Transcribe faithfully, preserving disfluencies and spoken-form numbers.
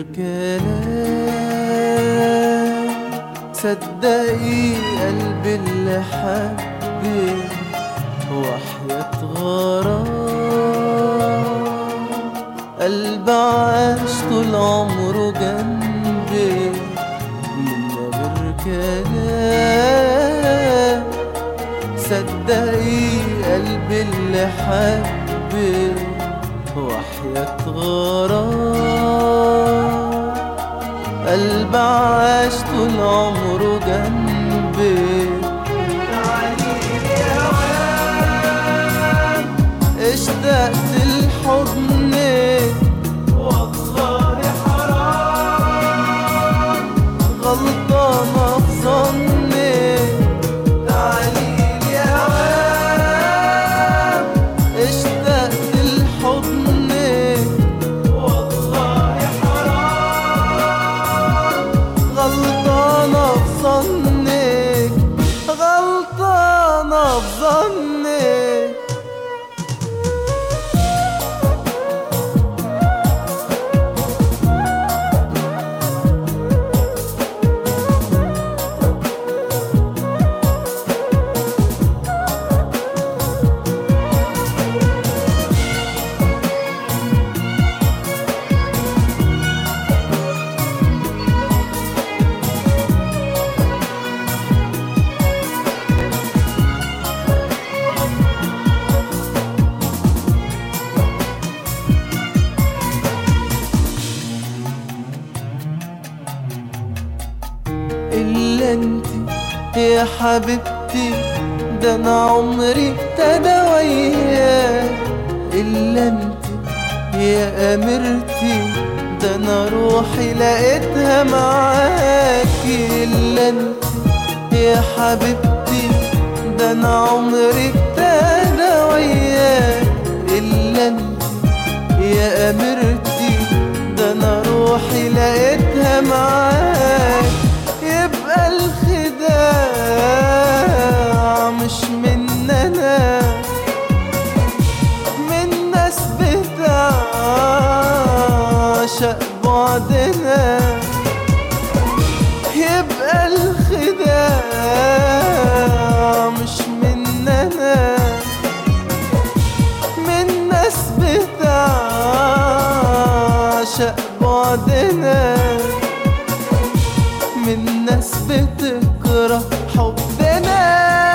كلام. صدقي قلبي اللي حبك وحياة غرام، قلب عاش طول عمره جنبي من غير كلام. صدقي قلبي اللي حبك وحياة غرام، قلب عاش طول عمره جنبي. تعاليلي يا واد اشتقت لحضنك والله حرام، غلطانة في ظنك. تعاليلي يا واد اشتقت لحضنك والله حرام، غلطانة في ظنك، غلطانة في ظنك. إلا انتي يا حبيبتي ده انا عمري ابتدى وياك. إلا انتي يا أميرتي ده انا روحي لقيتها معاكي. إلا انتي يا حبيبتي ده انا عمري ابتدى وياك. إلا انتي يا أميرتي ده انا روحي لقيتها معاك. يبقى الخداع مش مننا، من ناس بتعشق بعدنا. يبقى الخداع مش مننا، من ناس بتعشق بعدنا، من ناس بتكره حبنا.